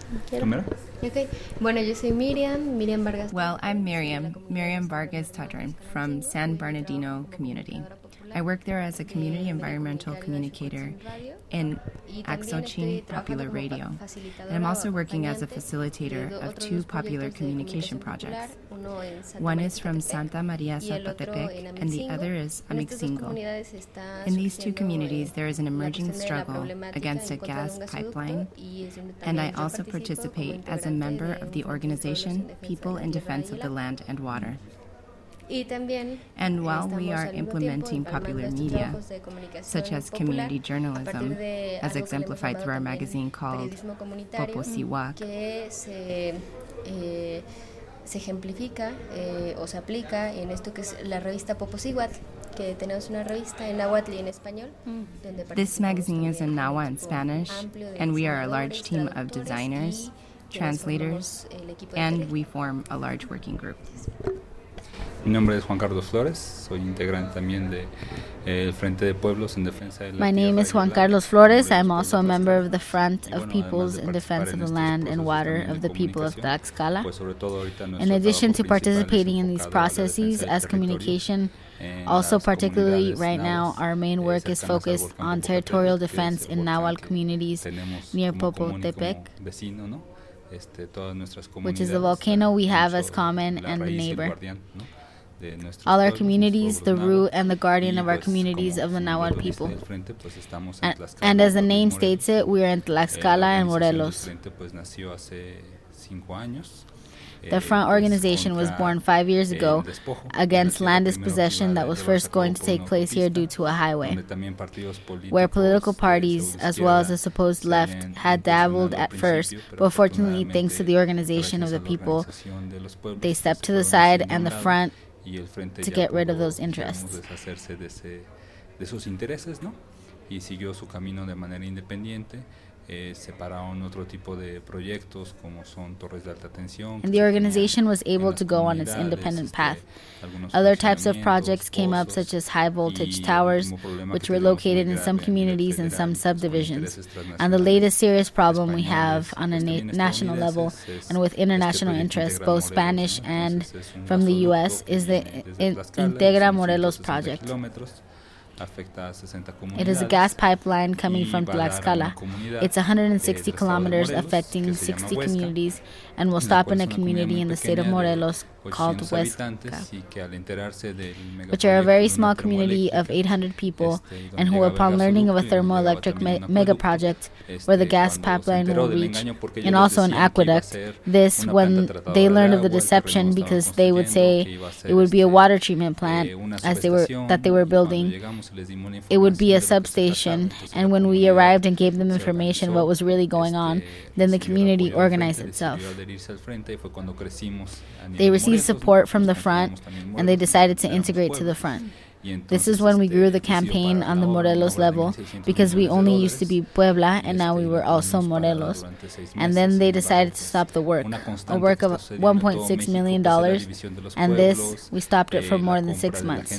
Primero. Okay. Bueno, yo soy Miriam Vargas. Well, I'm Miriam Vargas Tadran from San Bernardino Community. I work there as a community environmental communicator in Axochin Popular Radio. And I'm also working as a facilitator of two popular communication projects. One is from Santa Maria Zapotepec, and the other is Amixingo. In these two communities, there is an emerging struggle against a gas pipeline, and I also participate as a member of the organization People in Defense of the Land and Water. And while we are implementing popular media, such as community journalism, as exemplified through our magazine called Poposiwak, se ejemplifica o se aplica en esto que es la revista Poposiwak, que tenemos una revista en náhuatl y en español. This magazine is in Nahua and Spanish, and we are a large team of designers, translators, and we form a large working group. Mi nombre es Juan Carlos Flores, soy integrante también de el Frente de Pueblos en Defensa de la My name is Juan Carlos Flores. I'm also a member of the Front of Peoples in Defense of the Land and Water of the people of Tlaxcala. In addition to participating in these processes as communication, also particularly right now, our main work is focused on territorial defense in Nahuatl communities near Popotepec, which is the volcano we have as common and the neighbor. All our communities, the root and the guardian of our communities of the Nahuatl people. And as the name states it, we are in Tlaxcala and Morelos. The Front organization was born 5 years ago against land dispossession that was first going to take place here due to a highway, where political parties, as well as the supposed left, had dabbled at first, but fortunately, thanks to the organization of the people, they stepped to the side and the Front to get rid of those interests. Y siguió su camino de manera independiente. Separaron otro tipo de proyectos como son torres de alta tensión. And the organization was able to go on its independent path. Other types of projects came up, such as high voltage towers, which were located in some communities and some subdivisions. And the latest serious problem we have on a national level and with international interests, both Spanish and from the U.S., is the Integra Morelos project. It is a gas pipeline coming from Tlaxcala. It's 160 kilometers affecting 60 communities and will stop in a community in the state of Morelos called Huesca, which are a very small community of 800 people, and who, upon learning of a thermoelectric mega project where the gas pipeline will reach, and also an aqueduct, this, when they learned of the deception, because they would say it would be a water treatment plant that they were building, it would be a substation, and when we arrived and gave them information what was really going on, then the community organized itself. They received support from the Front, and they decided to integrate to the Front. This is when we grew the campaign on the Morelos level, because we only used to be Puebla and now we were also Morelos. And then they decided to stop the work, a work of $1.6 million, and this, we stopped it for more than 6 months.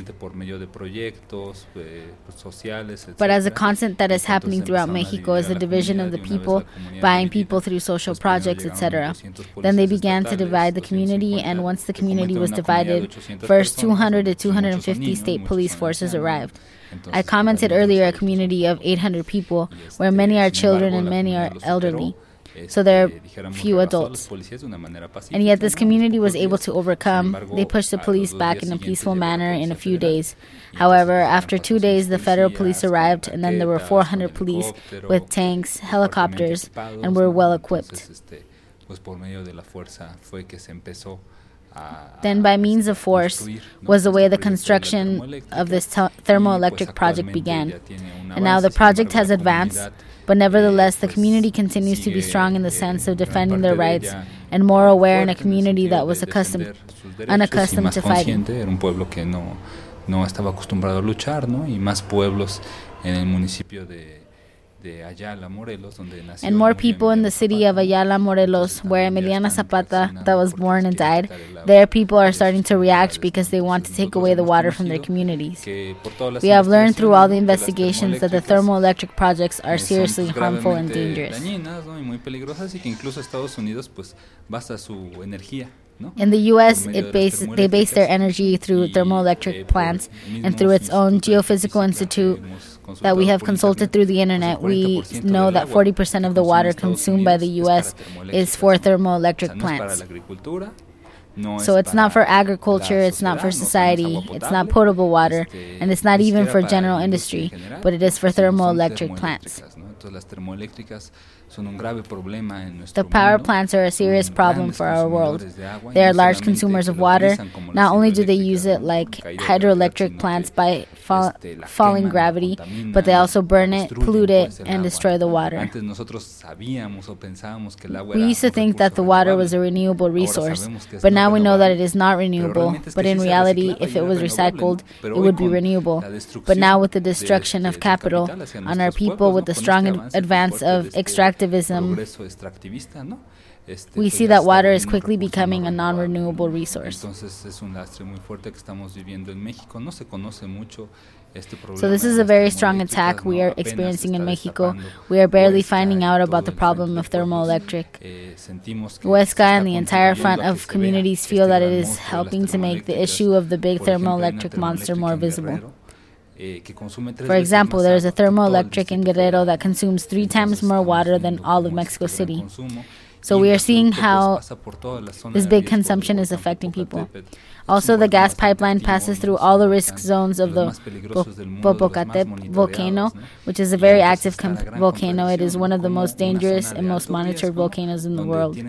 But as a constant that is happening throughout Mexico is the division of the people, buying people through social projects, etc. Then they began to divide the community, and once the community was divided, first 200 to 250 state police forces arrived. I commented earlier a community of 800 people, where many are children and many are elderly, so there are few adults. And yet this community was able to overcome. They pushed the police back in a peaceful manner in a few days. However, after 2 days, the federal police arrived, and then there were 400 police with tanks, helicopters, and were well equipped. Then by means of force was the way the construction of this thermoelectric project began. And now the project has advanced, but nevertheless the community continues to be strong in the sense of defending their rights and more aware in a community that was unaccustomed to fighting. No estaba acostumbrado a luchar, ¿no? Y más pueblos en el municipio de And more people in the city of Ayala, Morelos, where Emiliano Zapata, that was born and died, there people are starting to react because they want to take away the water from their communities. We have learned through all the investigations that the thermoelectric projects are seriously harmful and dangerous. In the U.S., they base their energy through thermoelectric plants, and through its own geophysical institute that we have consulted through the internet, we know that 40% of the water consumed by the U.S. is for thermoelectric plants. So it's not for agriculture, it's not for society, it's not potable water, and it's not even for general industry, but it is for thermoelectric plants. The power plants are a serious problem for our world. They are large consumers of water. Not only do they use it like hydroelectric plants by falling gravity, but they also burn it, pollute it, and destroy the water. We used to think that the water was a renewable resource, but now we know that it is not renewable. But in reality, if it was recycled, it would be renewable. But now with the destruction of capital on our people, with the strong advance of extractivism, we see that water is quickly becoming a non-renewable resource. So this is a very strong attack we are experiencing in Mexico. We are barely finding out about the problem of thermoelectric. Huesca and the entire front of communities feel that it is helping to make the issue of the big thermoelectric monster more visible. For example, there is a thermoelectric in Guerrero that consumes 3 times more water than all of Mexico City. So we are seeing how this big consumption is affecting people. Also, the gas pipeline passes through all the risk zones of the Popocatépetl volcano, which is a very active volcano. It is one of the most dangerous and most monitored volcanoes in the world.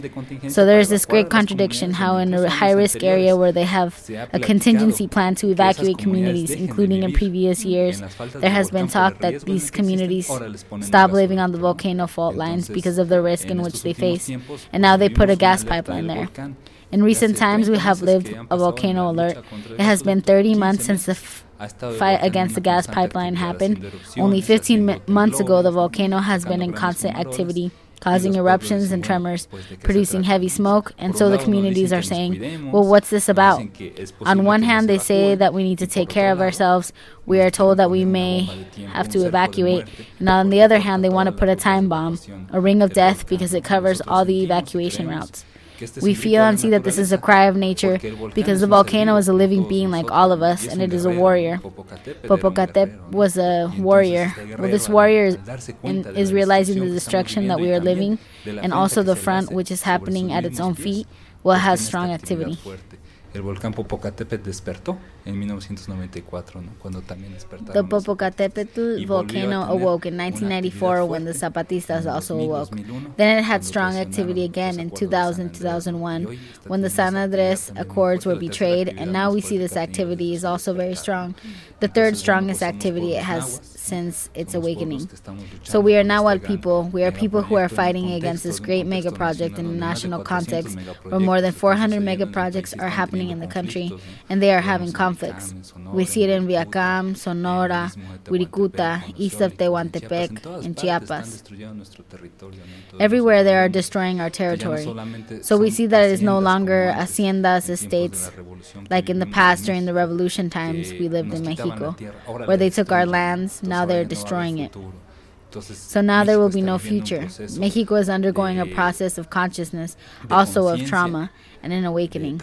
So there is this great contradiction how in a high-risk area where they have a contingency plan to evacuate communities, including in previous years, there has been talk that these communities stop living on the volcano fault lines because of the risk in which they face, and now they put a gas pipeline there. In recent times, we have lived a volcano alert. It has been 30 months since the fight against the gas pipeline happened. Only 15 months ago, the volcano has been in constant activity, causing eruptions and tremors, producing heavy smoke, and so the communities are saying, well, what's this about? On one hand, they say that we need to take care of ourselves. We are told that we may have to evacuate. And on the other hand, they want to put a time bomb, a ring of death, because it covers all the evacuation routes. We feel and see that this is a cry of nature because the volcano is a living being like all of us, and it is a warrior. Popocatépetl was a warrior. Well, this warrior is realizing the destruction that we are living, and also the front, which is happening at its own feet, well, has strong activity. El volcán Popocatépetl despertó en 1994, ¿no? Cuando también despertaron. The Popocatépetl volcano awoke in 1994 when the Zapatistas also awoke. Then it had strong activity again in 2000-2001 when the San Andrés Accords were betrayed, and now we see this activity is also very strong. The third strongest activity it has since its awakening. So we are Nahuatl people. We are people who are fighting against this great mega project in a national context where more than 400 mega projects are happening in the country, and they are having conflicts. We see it in Viacam, Sonora, Wirikuta, east of Tehuantepec, and Chiapas. Everywhere they are destroying our territory. So we see that it is no longer haciendas, estates, like in the past during the revolution times we lived in Mexico, where they took our lands. Now they're destroying it. So now there will be no future. Mexico is undergoing a process of consciousness, also of trauma, and an awakening.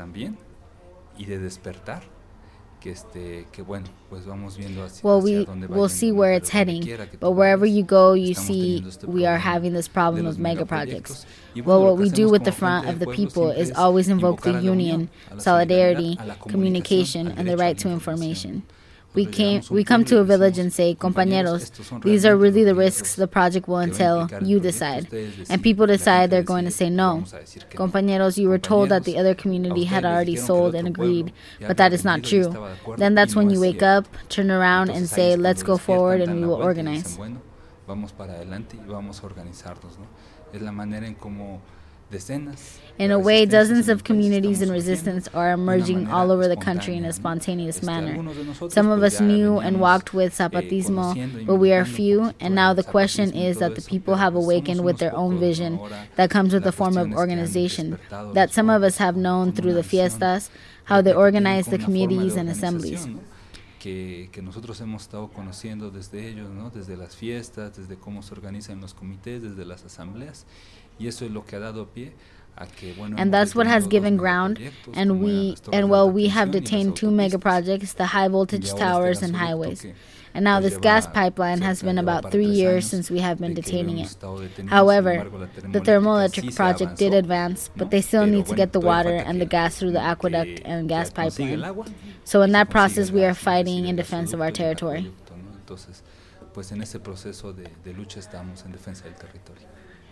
Well, we'll see where it's heading, but wherever you go, you see we are having this problem of mega projects. Well, what we do with the front of the people is always invoke the union, solidarity, communication, and the right to information. We come to a village and say, compañeros, these are really the risks the project will entail, you decide. And people decide they're going to say no. Compañeros, you were told that the other community had already sold and agreed, but that is not true. Then that's when you wake up, turn around and say, let's go forward and we will organize. In a way, dozens of communities in resistance are emerging all over the country in a spontaneous manner. Some of us knew and walked with Zapatismo, but we are few, and now the question is that the people have awakened with their own vision that comes with a form of organization, that some of us have known through the fiestas, how they organize the committees and assemblies. Que nosotros hemos estado conociendo desde ellos, ¿no? Desde las fiestas, desde cómo se organizan los comités, desde las asambleas, y eso es lo que ha dado pie a que, bueno, and that's what has given ground, and we have detained 2 mega projects, the high voltage towers and highways. And now this gas pipeline has been about 3 years since we have been detaining it. However, the thermoelectric project did advance, but they still need to get the water and the gas through the aqueduct and gas pipeline. So in that process, we are fighting in defense of our territory. Pues en ese proceso de lucha estamos en defensa del territorio.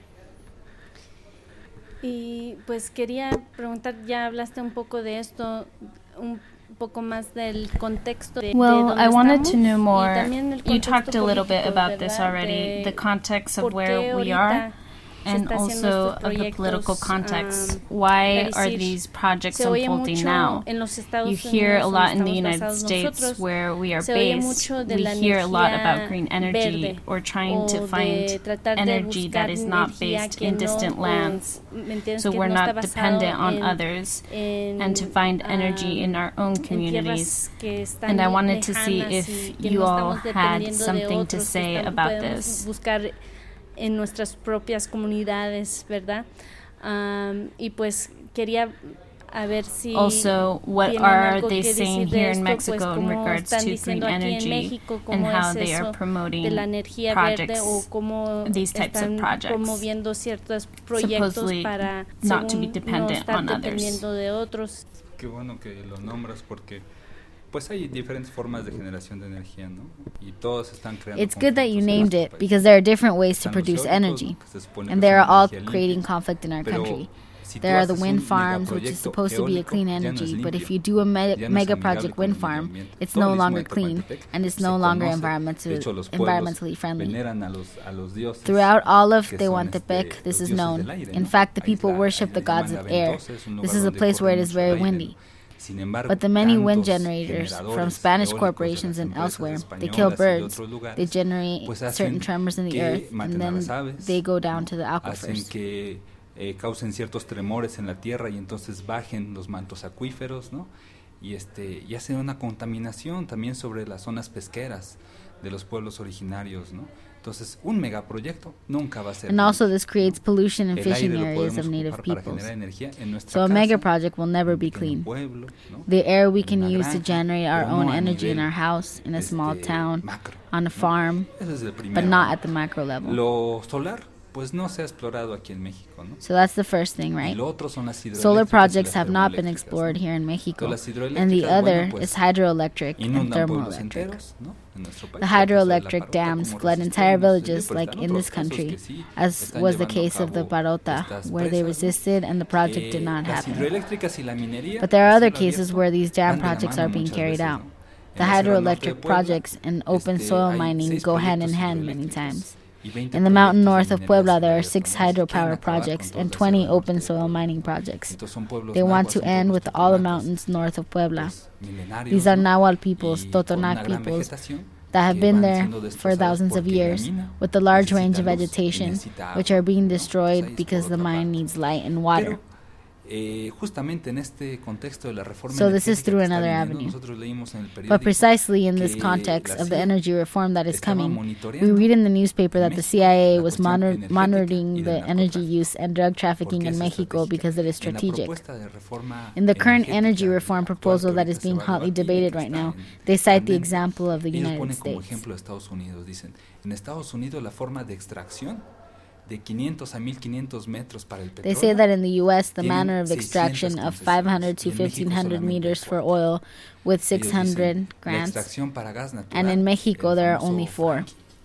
Y pues quería preguntar, ya hablaste un poco de esto, un poco más del contexto de I wanted to know more. You talked a little bit about this already, the context of where we are, and also of the political context. Why are these projects unfolding now? You hear a lot in the United States where we are based. We hear a lot about green energy or trying to find energy that is not based in distant lands, so we're not dependent on others, and to find energy in our own communities. And I wanted to see if you all had something to say about this. En nuestras propias comunidades, ¿verdad? Y pues quería a ver si also, what are they saying here in Mexico in regards to green energy and how they are promoting projects, these types of projects, promoviendo ciertos proyectos supposedly para not to be dependent on others. De otros. Qué bueno que lo nombras porque pues hay diferentes formas de generación de energía, ¿no? Y todos están creando. It's good that you named it because there are different ways to produce energy, and they are all creating conflict in our country. There are the wind farms, which is supposed to be a clean energy, but if you do a mega project wind farm, it's no longer clean and it's no longer environmentally friendly. Throughout all of Tehuantepec, this is known. In fact, the people worship the gods of air. This is a place where it is very windy. But the many wind generators from Spanish corporations and elsewhere, they kill birds, they generate certain tremors in the earth, and then they go down to the aquifers. Causen ciertos tremores en la tierra y entonces bajen los mantos acuíferos, ¿no? Y hacen una contaminación también sobre las zonas pesqueras de los pueblos originarios, ¿no? Entonces, un megaproyecto nunca va a ser. And also this creates pollution in fishing areas of native peoples. So a mega project will never be clean. The air we can use to generate our own energy in our house, in a small town, on a farm, but not at the macro level. Lo solar, pues no se ha explorado aquí en México, ¿no? So that's the first thing, right? Solar projects have not been explored here in Mexico, and the other is hydroelectric and thermoelectric. The hydroelectric dams flood entire villages, like in this country, as was the case of the Parota, where they resisted and the project did not happen. But there are other cases where these dam projects are being carried out. The hydroelectric projects and open soil mining go hand in hand many times. In the mountain north of Puebla, there are 6 hydropower projects and 20 open soil mining projects. They want to end with all the mountains north of Puebla. These are Nahuatl peoples, Totonac peoples, that have been there for thousands of years, with a large range of vegetation, which are being destroyed because the mine needs light and water. So this is through another avenue. But precisely in this context of the energy reform that is coming, we read in the newspaper that the CIA was monitoring the energy use and drug trafficking in Mexico because it is strategic. In the current energy reform proposal that is being hotly debated right now, they cite the example of the United States. They say that in the U.S., the manner of extraction of 500 to 1,500 meters for oil with 600 grants, and in Mexico there are only 4.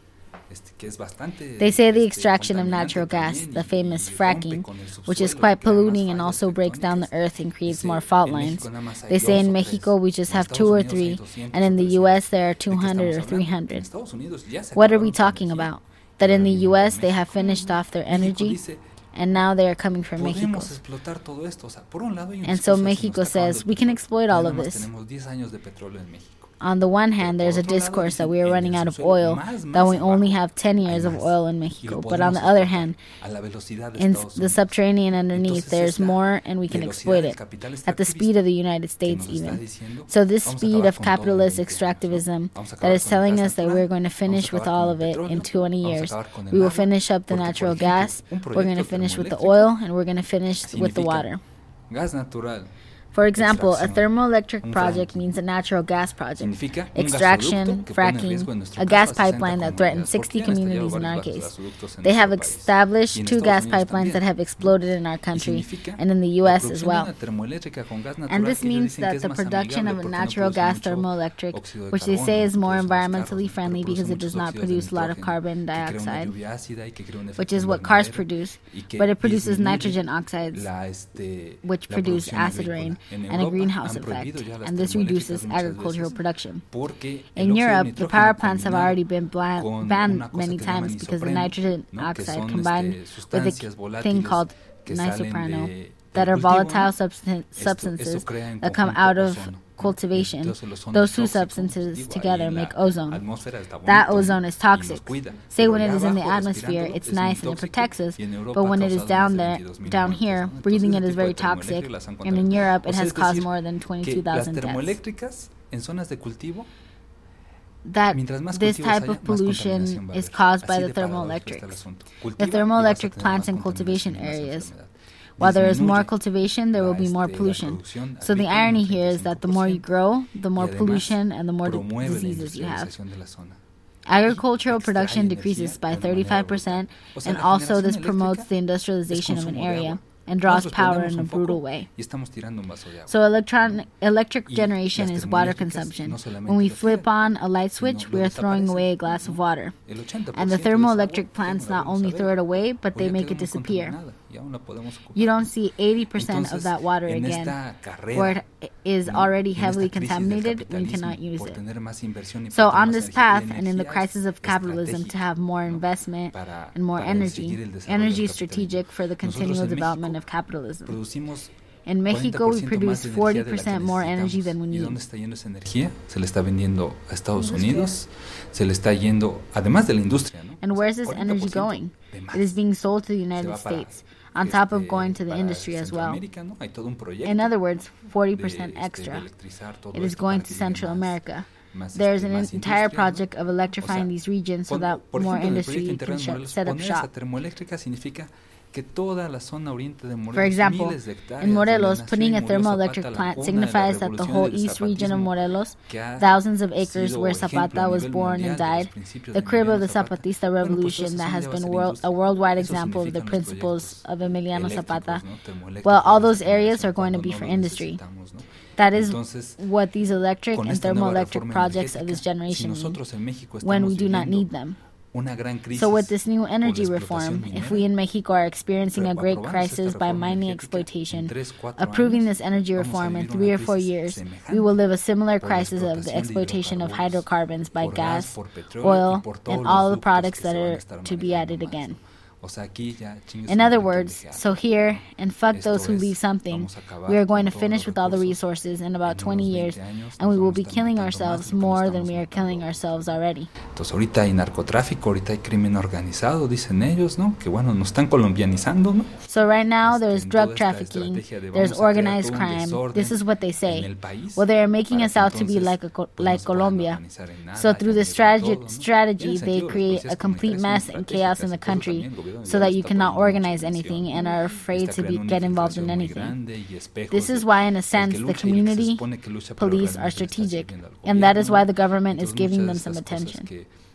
They say the extraction of natural gas, the famous fracking, which is quite polluting and also breaks down the earth and creates more fault lines. They say in Mexico we just have 2 or 3, and in the U.S. there are 200 or 300. What are we talking about? That in the U.S. they have finished off their energy? and now they are coming from Mexico. And so Mexico says, we can exploit all of this. On the one hand, there's a discourse that we are running out of oil, that we only have 10 years of oil in Mexico. But on the other hand, in the subterranean underneath, there's more and we can exploit it, at the speed of the United States even. So this speed of capitalist extractivism that is telling us that we're going to finish with all of it in 20 years. We will finish up the natural gas, we're going to finish with the oil, and we're going to finish with the water. For example, a thermoelectric project means a natural gas project. Extraction, fracking, a gas pipeline that threatens 60 communities in our case. They have established 2 gas pipelines that have exploded in our country and in the U.S. as well. And this means that the production of a natural gas thermoelectric, which they say is more environmentally friendly because it does not produce a lot of carbon dioxide, which is what cars produce, but it produces nitrogen oxides, which produce acid rain, and a greenhouse effect, and this reduces agricultural production. In Europe, the power plants have already been banned many times because the nitrogen oxide combined with a thing called isoprano, that are volatile substances that come out of cultivation. Those 2 substances together make ozone. That ozone is toxic. Say when it is in the atmosphere, it's nice and it protects us, but when it is down here, breathing it is very toxic, and in Europe it has caused more than 22,000 deaths. That this type of pollution is caused by the thermoelectrics. The thermoelectric plants in cultivation areas. While there is more cultivation, there will be more pollution. So the irony here is that the more you grow, the more pollution and the more diseases you have. Agricultural production decreases by 35%, and also this promotes the industrialization of an area and draws power in a brutal way. So electric generation is water consumption. When we flip on a light switch, we are throwing away a glass of water. And the thermoelectric plants not only throw it away, but they make it disappear. You don't see 80% of that water again, where it is already heavily contaminated and you cannot use it. So on this path, and in the crisis of capitalism, to have more investment and more energy is strategic for the continual development of capitalism. In Mexico, we produce 40% more energy than we need. And where's this energy going? It is being sold to the United States, on top of going to the industry as well. In other words, 40% extra. It is going to Central America. There is an entire project of electrifying these regions so that more industry can set up shop. For example, in Morelos, putting a thermoelectric plant signifies that the whole east region of Morelos, thousands of acres where Zapata was born and died, the crib of the Zapatista revolution that has been a worldwide example of the principles of Emiliano Zapata, well, all those areas are going to be for industry. That is what these electric and thermoelectric projects of this generation mean, when we do not need them. So with this new energy reform, if we in Mexico are experiencing a great crisis by mining exploitation, approving this energy reform in 3 or 4 years, we will live a similar crisis of the exploitation of hydrocarbons by gas, oil, and all the products that are to be added again. In other words, so here, and fuck those who leave something, we are going to finish with all the resources in about 20 years, and we will be killing ourselves more than we are killing ourselves already. Ahorita hay narcotráfico, ahorita hay crimen organizado, dicen ellos, ¿no? Que bueno, nos están colombianizando, ¿no? So right now there's drug trafficking, there's organized crime. This is what they say. Well, they are making us out to be like Colombia. So through this strategy, they create a complete mess and chaos in the country, so that you cannot organize anything and are afraid to get involved in anything. This is why, in a sense, the community police are strategic, and that is why the government is giving them some attention.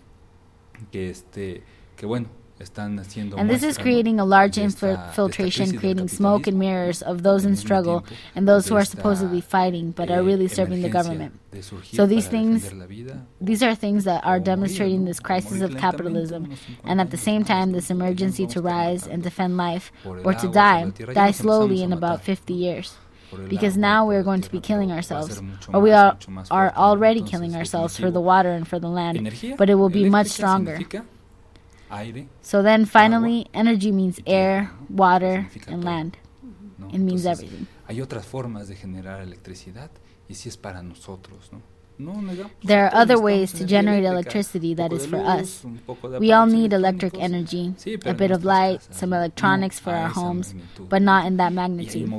And this is creating a large infiltration, creating smoke and mirrors of those in struggle and those who are supposedly fighting but are really serving the government. So these are things that are demonstrating this crisis of capitalism, and at the same time this emergency to rise and defend life, or to die slowly in about 50 years. Because now we are going to be killing ourselves, or we are already killing ourselves for the water and for the land, but it will be much stronger. So then finally, energy means air, water, and land. It means everything. Hay otras formas de generar electricidad y si es para nosotros, ¿no? There are other ways to generate electricity that is for us. We all need electric energy, a bit of light, some electronics for our homes, but not in that magnitude.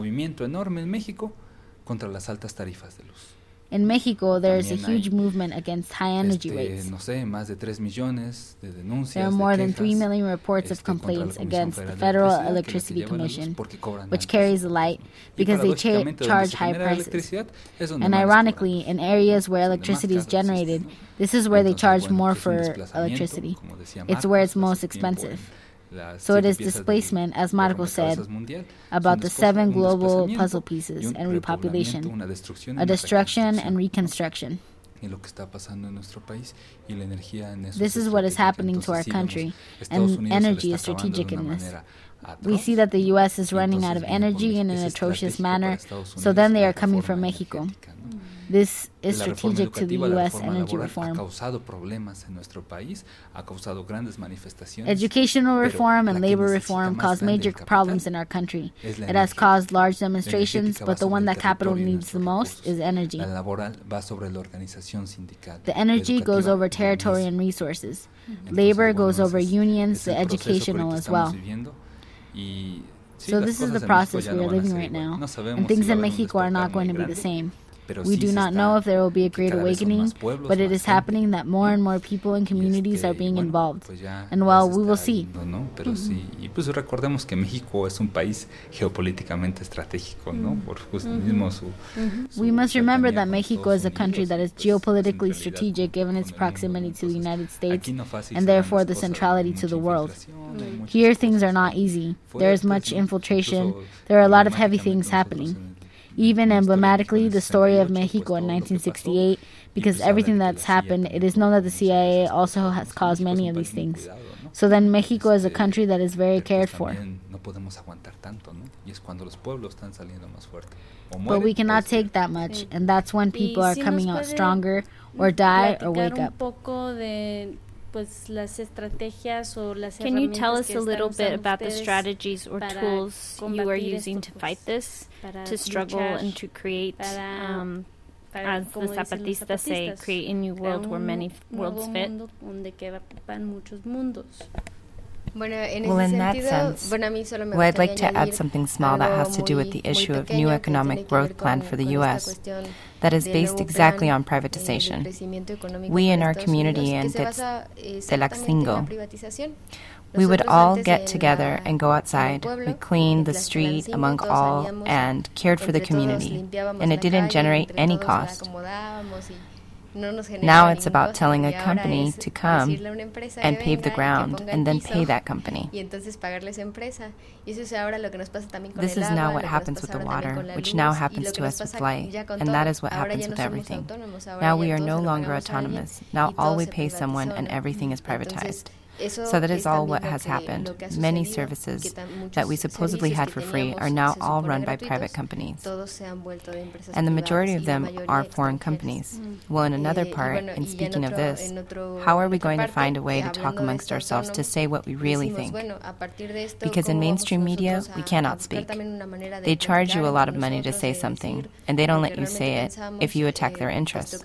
In Mexico, there is a huge movement against high energy rates. There are more than 3 million reports of complaints against the Federal Electricity Commission, which carries the light, because they charge high prices. And ironically, in areas where electricity is generated, this is where they charge more for electricity. It's where it's most expensive. So it is displacement, as Marco said, about the 7 global puzzle pieces and repopulation, a destruction and reconstruction. This is what is happening to our country, and energy is strategic in this. We see that the U.S. is running out of energy in an atrocious manner, so then they are coming from Mexico. This is strategic to the U.S. energy reform. Educational reform and labor reform cause major problems in our country. It has caused large demonstrations, but the one that capital needs the most is energy. The energy goes over territory and resources. Labor goes over unions, the educational as well. So this is the process we are living right now, and things in Mexico are not going to be the same. We do not know if there will be a great awakening, but it is happening that more and more people and communities are being involved. And well, we will see. Recordemos que México es un país geopolíticamente estratégico, ¿no? Por mismo su We must remember that Mexico is a country that is geopolitically strategic given its proximity to the United States and therefore the centrality to the world. Here things are not easy. There is much infiltration. There are a lot of heavy things happening. Even emblematically, the story of Mexico in 1968, because everything that's happened, it is known that the CIA also has caused many of these things. So then Mexico is a country that is very cared for. But we cannot take that much, and that's when people are coming out stronger, or die, or wake up. Can you tell us a little bit about the strategies or tools you are using to fight this, to struggle and to create, as the Zapatistas say, create a new world where many worlds fit? Well, in that sense, I'd like to add something small that has to do with the issue of new economic growth plan for the U.S. that is based exactly on privatization. We in our community in Tlaxingo, we would all get together and go outside. We cleaned the street among all and cared for the community, and it didn't generate any cost. Now it's about telling a company to come and pave the ground and then pay that company. This is now what happens with the water, which now happens to us with light, and that is what happens with everything. Now we are no longer autonomous. Now all we pay someone and everything is privatized. So that is all what has happened. Many services that we supposedly had for free are now all run by private companies. And the majority of them are foreign companies. Well, in another part, in speaking of this, how are we going to find a way to talk amongst ourselves to say what we really think? Because in mainstream media, we cannot speak. They charge you a lot of money to say something, and they don't let you say it if you attack their interests.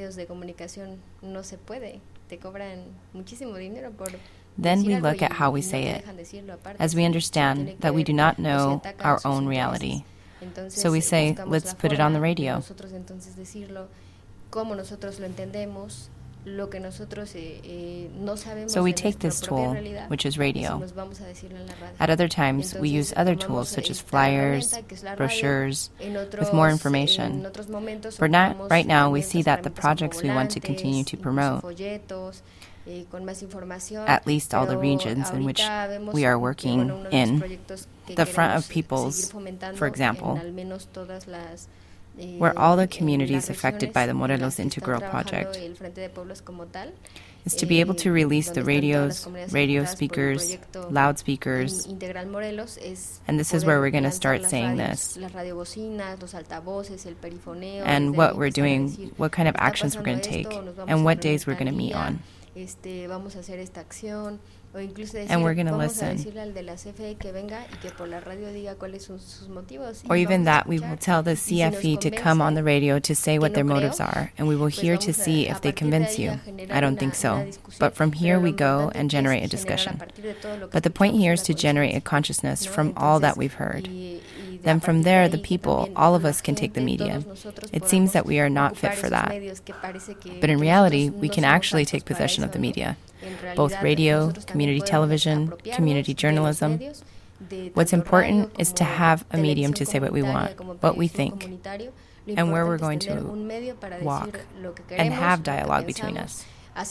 Then we look at how we say it, as we understand that we do not know our own reality. So we say, let's put it on the radio. So we take this tool, which is radio. At other times, we use other tools such as flyers, brochures, with more information. But right now, we see that the projects we want to continue to promote, at least all the regions in which we are working in, the Front of Peoples, for example, where all the communities affected by the Morelos Integral project, is to be able to release the radios, radio speakers, loudspeakers, and this is where we're going to start saying this, and what we're doing, what kind of actions we're going to take, and what days we're going to meet on. and we're going to listen. Or even that we will tell the CFE to come on the radio to say what their motives are, and we will hear to see if they convince you. I don't think so. But from here we go and generate a discussion. But the point here is to generate a consciousness from all that we've heard. Then from there, the people, all of us can take the media. It seems that we are not fit for that. But in reality, we can actually take possession of the media, both radio, community television, community journalism. What's important is to have a medium to say what we want, what we think, and where we're going to walk, and have dialogue between us.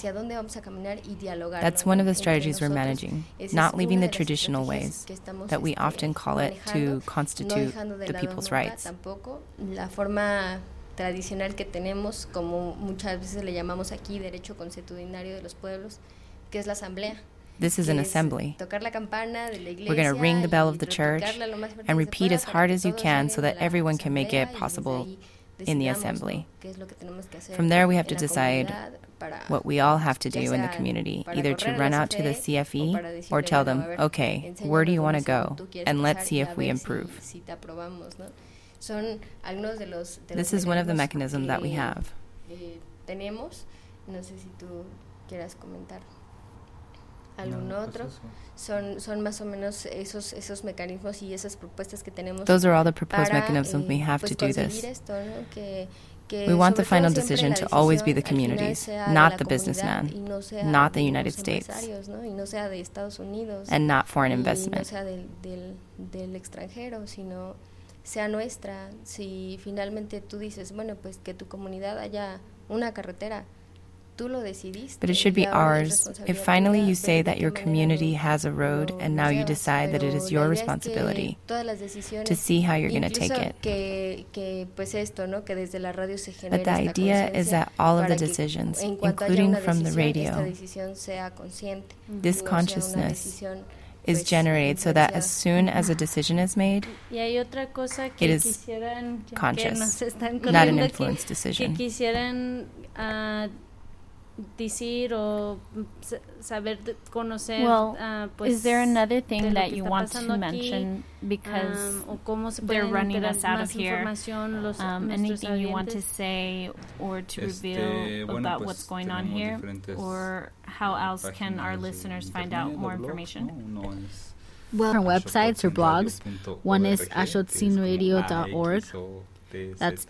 That's one of the strategies we're managing, not leaving the traditional ways, that we often call it, to constitute the people's rights. Tradicional que tenemos, como muchas veces le llamamos aquí derecho consuetudinario de los pueblos, que es la asamblea. This is an assembly. We're going to ring the bell of the church and repeat as hard as you can so that everyone can make it possible in the assembly. From there, we have to decide what we all have to do in the community, either to run out to the CFE or tell them, okay, where do you want to go? And let's see if we improve. This is one of the mechanisms that we have. Those are all the proposed mechanisms we have to do this. We want the final decision to always be the communities, not the businessman, not the United States, and not foreign investment. Sea nuestra, si finalmente tú dices, bueno, pues que tu comunidad haya una carretera, tú lo decidiste. But it should be ours. If finally you say that your community has a road and now you decide that it is your responsibility to see how you're going to take it. But the idea is that all of the decisions, including from the radio, this consciousness is generated so that as soon as a decision is made, it is conscious, not an influenced decision. Well, is there another thing that you want to mention, because they're running us out of here? Anything you want to say or to reveal about what's going on here? Or how else can our listeners find out more information? Well, different websites or blogs. One is axotzinradio.org. That's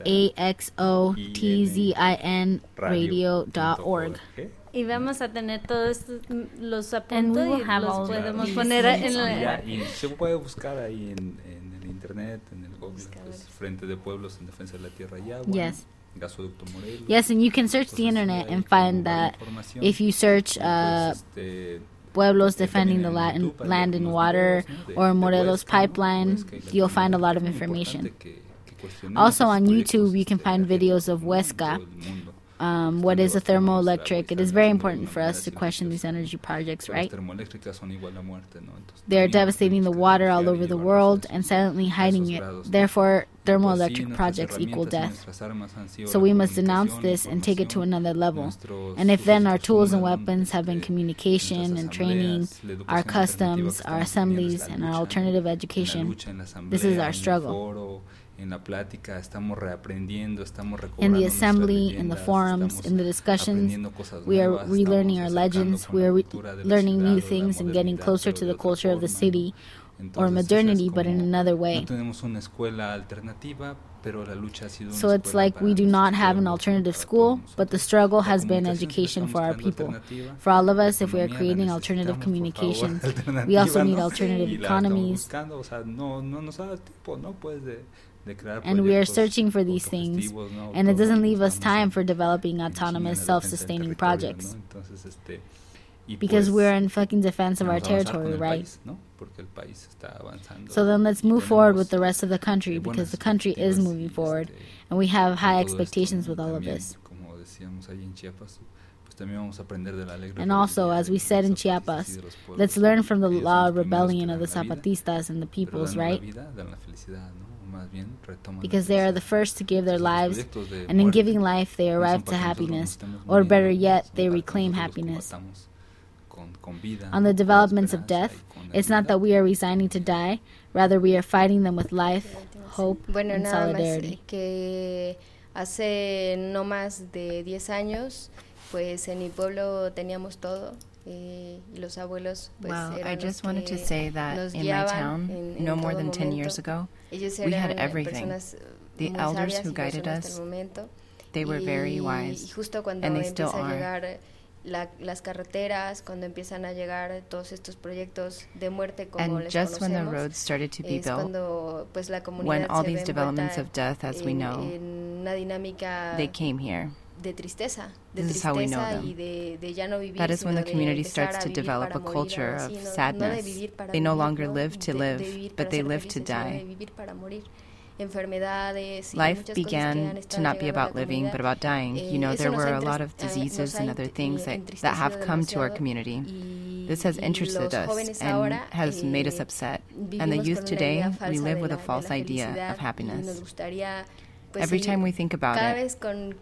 AXOTZIN radio.org. Y vamos a tener todos los apuntes y los podemos poner en la... Y se puede buscar ahí en el internet, en el Google, pues, Frente de Pueblos en Defensa de la Tierra y Agua. Yes. Gasoducto Morelos. Yes, and you can search the internet and find that if you search Pueblos defending the land and water or Morelos pipeline, you'll find a lot of information. Also on YouTube, you can find videos of Huesca. What is a thermoelectric? It is very important for us to question these energy projects, right? They're devastating the water all over the world and silently hiding it. Therefore, thermoelectric projects equal death. So we must denounce this and take it to another level. And if then our tools and weapons have been communication and training, our customs, our assemblies, and our alternative education, this is our struggle. In the assembly, in the forums, in the discussions, we are relearning our legends, we are learning new things and getting closer to the culture of the city, or modernity, but in another way. So it's like we do not have an alternative school, but the struggle has been education for our people. For all of us, if we are creating alternative communications, we also need alternative economies. And we are searching for these things, and it doesn't leave us time for developing autonomous, self-sustaining projects. Because we're in fucking defense of our territory, right? So then let's move forward with the rest of the country, because the country is moving forward, and we have high expectations with all of this. And also, as we said in Chiapas, let's learn from the law of rebellion of the Zapatistas and the peoples, right? Because they are the first to give their lives, and in giving life they arrive to happiness, or better yet, they reclaim happiness. on the developments of death, it's not that we are resigning to die, rather we are fighting them with life, hope, and solidarity. Que hace no más de 10 años, pues en mi pueblo teníamos todo. Los abuelos, pues, wow, I just wanted to say that in my town, no more than 10 years ago, we had everything. The elders who guided us, they were very wise, and they still are. Las carreteras, cuando empiezan a llegar todos estos proyectos de muerte como and just when the roads started to be built, cuando, pues, la when all these developments of death, as we know, they came here. De tristeza, this is how we know them. De ya no vivir, that is when the community starts to develop a culture of sadness. They no longer live to live, but they live to die. Life began to not be about living, but about dying. You know, there were a lot of diseases and other things that have come to our community. This has interested us and has made us upset. And the youth today, we live with a false idea of happiness. Every time we think about it,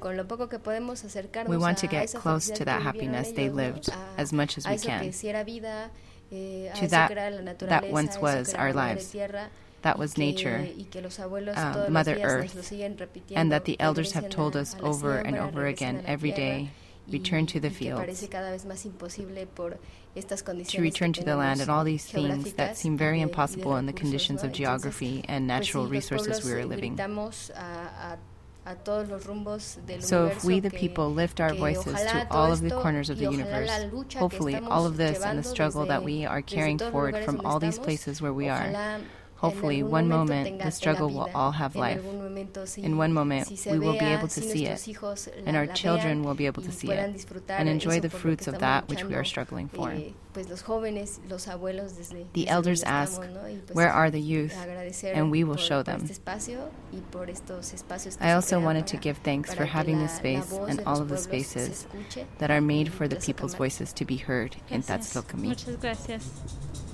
we want to get close to that happiness they lived as much as we can, to that once was our lives. That was nature, Mother Earth, and that the elders have told us over and over again every day, return to the fields, to return to the land, and all these things that seem very impossible in the conditions of geography and natural resources we are living. So if we, the people, lift our voices to all of the corners of the universe, hopefully all of this and the struggle that we are carrying forward from all these places where we are, hopefully, one moment, the struggle will all have life. In one moment, we will be able to see it, and our children will be able to see it, and enjoy the fruits of that which we are struggling for. The elders ask, where are the youth? And we will show them. I also wanted to give thanks for having this space and all of the spaces that are made for the people's voices to be heard in Tatzilcamí. Muchas gracias.